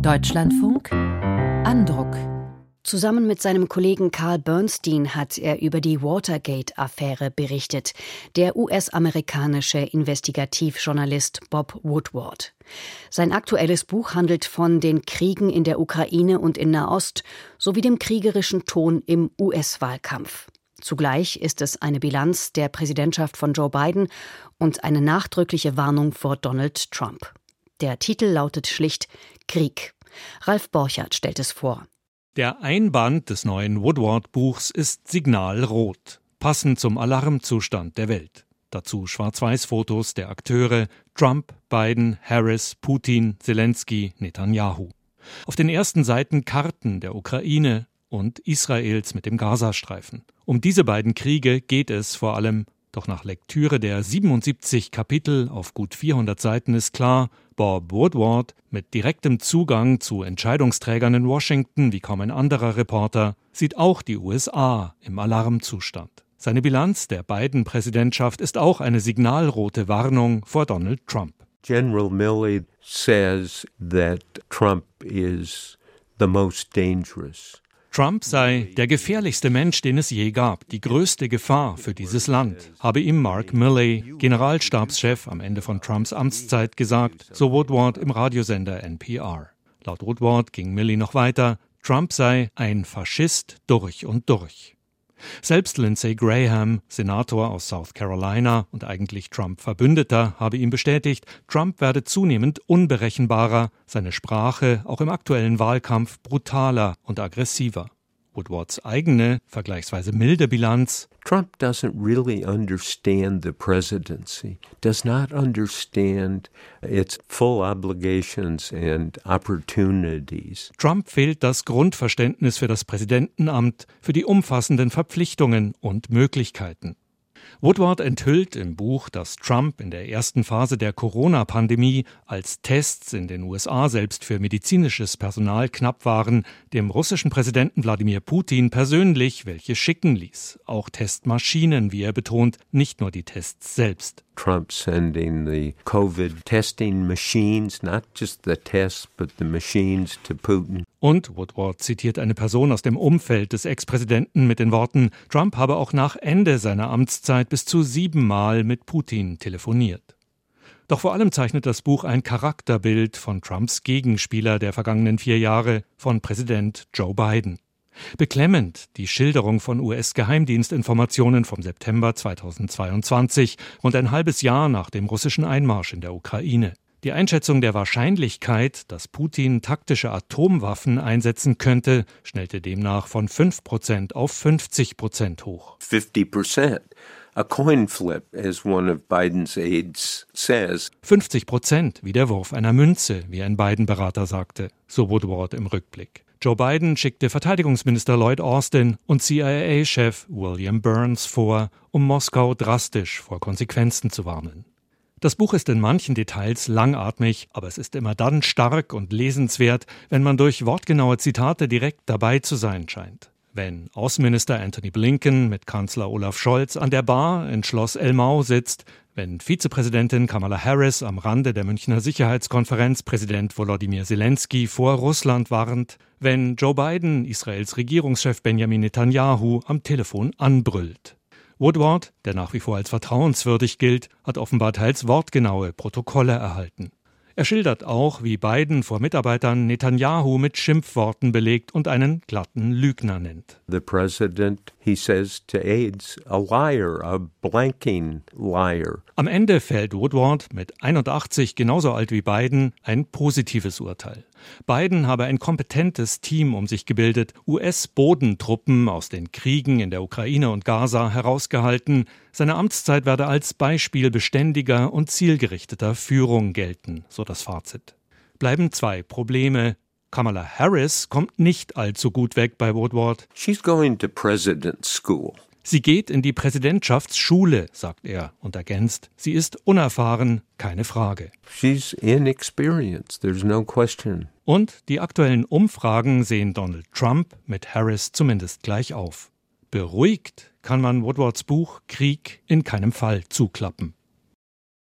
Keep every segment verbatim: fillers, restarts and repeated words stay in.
Deutschlandfunk Andruck. Zusammen mit seinem Kollegen Carl Bernstein hat er über die Watergate-Affäre berichtet, der U S-amerikanische Investigativjournalist Bob Woodward. Sein aktuelles Buch handelt von den Kriegen in der Ukraine und in Nahost sowie dem kriegerischen Ton im U S-Wahlkampf. Zugleich ist es eine Bilanz der Präsidentschaft von Joe Biden und eine nachdrückliche Warnung vor Donald Trump. Der Titel lautet schlicht Krieg. Ralf Borchardt stellt es vor. Der Einband des neuen Woodward-Buchs ist signalrot, passend zum Alarmzustand der Welt. Dazu Schwarz-Weiß-Fotos der Akteure Trump, Biden, Harris, Putin, Zelensky, Netanyahu. Auf den ersten Seiten Karten der Ukraine und Israels mit dem Gazastreifen. Um diese beiden Kriege geht es vor allem, doch nach Lektüre der siebenundsiebzig Kapitel auf gut vierhundert Seiten ist klar, Bob Woodward mit direktem Zugang zu Entscheidungsträgern in Washington wie kaum ein anderer Reporter sieht auch die U S A im Alarmzustand. Seine Bilanz der Biden-Präsidentschaft ist auch eine signalrote Warnung vor Donald Trump. General Milley says that Trump is the most dangerous. Trump sei der gefährlichste Mensch, den es je gab, die größte Gefahr für dieses Land, habe ihm Mark Milley, Generalstabschef am Ende von Trumps Amtszeit, gesagt, so Woodward im Radiosender N P R. Laut Woodward ging Milley noch weiter, Trump sei ein Faschist durch und durch. Selbst Lindsey Graham, Senator aus South Carolina und eigentlich Trump-Verbündeter, habe ihm bestätigt, Trump werde zunehmend unberechenbarer, seine Sprache auch im aktuellen Wahlkampf brutaler und aggressiver. Woodwards eigene, vergleichsweise milde Bilanz: Trump doesn't really understand the presidency, does not understand its full obligations and opportunities. Trump fehlt das Grundverständnis für das Präsidentenamt, für die umfassenden Verpflichtungen und Möglichkeiten. Woodward enthüllt im Buch, dass Trump in der ersten Phase der Corona-Pandemie, als Tests in den U S A selbst für medizinisches Personal knapp waren, dem russischen Präsidenten Wladimir Putin persönlich welche schicken ließ. Auch Testmaschinen, wie er betont, nicht nur die Tests selbst. Trump sending the COVID testing machines, not just the tests, but the machines to Putin. Und Woodward zitiert eine Person aus dem Umfeld des Ex-Präsidenten mit den Worten, Trump habe auch nach Ende seiner Amtszeit bis zu siebenmal mit Putin telefoniert. Doch vor allem zeichnet das Buch ein Charakterbild von Trumps Gegenspieler der vergangenen vier Jahre, von Präsident Joe Biden. Beklemmend die Schilderung von U S-Geheimdienstinformationen vom September zweitausendzweiundzwanzig, rund ein halbes Jahr nach dem russischen Einmarsch in der Ukraine. Die Einschätzung der Wahrscheinlichkeit, dass Putin taktische Atomwaffen einsetzen könnte, schnellte demnach von fünf Prozent auf fünfzig Prozent hoch. fifty percent. A coin flip, as one of Biden's aides says. fünfzig Prozent, wie der Wurf einer Münze, wie ein Biden-Berater sagte, so Woodward im Rückblick. Joe Biden schickte Verteidigungsminister Lloyd Austin und C I A-Chef William Burns vor, um Moskau drastisch vor Konsequenzen zu warnen. Das Buch ist in manchen Details langatmig, aber es ist immer dann stark und lesenswert, wenn man durch wortgenaue Zitate direkt dabei zu sein scheint. Wenn Außenminister Antony Blinken mit Kanzler Olaf Scholz an der Bar in Schloss Elmau sitzt, wenn Vizepräsidentin Kamala Harris am Rande der Münchner Sicherheitskonferenz Präsident Volodymyr Zelensky vor Russland warnt, wenn Joe Biden Israels Regierungschef Benjamin Netanyahu am Telefon anbrüllt. Woodward, der nach wie vor als vertrauenswürdig gilt, hat offenbar teils wortgenaue Protokolle erhalten. Er schildert auch, wie Biden vor Mitarbeitern Netanyahu mit Schimpfworten belegt und einen glatten Lügner nennt. The president, he says to aides, a liar, a blanking liar. Am Ende fällt Woodward, mit einundachtzig genauso alt wie Biden, ein positives Urteil. Biden habe ein kompetentes Team um sich gebildet, U S-Bodentruppen aus den Kriegen in der Ukraine und Gaza herausgehalten. Seine Amtszeit werde als Beispiel beständiger und zielgerichteter Führung gelten, so das Fazit. Bleiben zwei Probleme. Kamala Harris kommt nicht allzu gut weg bei Woodward. She's going to president's school. Sie geht in die Präsidentschaftsschule, sagt er und ergänzt, sie ist unerfahren, keine Frage. She's inexperienced, there's no question. Und die aktuellen Umfragen sehen Donald Trump mit Harris zumindest gleich auf. Beruhigt kann man Woodwards Buch Krieg in keinem Fall zuklappen.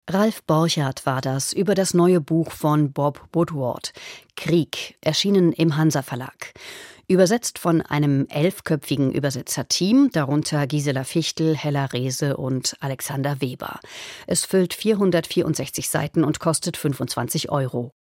Ralf Borchardt war das über das neue Buch von Bob Woodward, Krieg, erschienen im Hansa Verlag. Übersetzt von einem elfköpfigen Übersetzerteam, darunter Gisela Fichtel, Hella Rehse und Alexander Weber. Es füllt vierhundertvierundsechzig Seiten und kostet fünfundzwanzig Euro.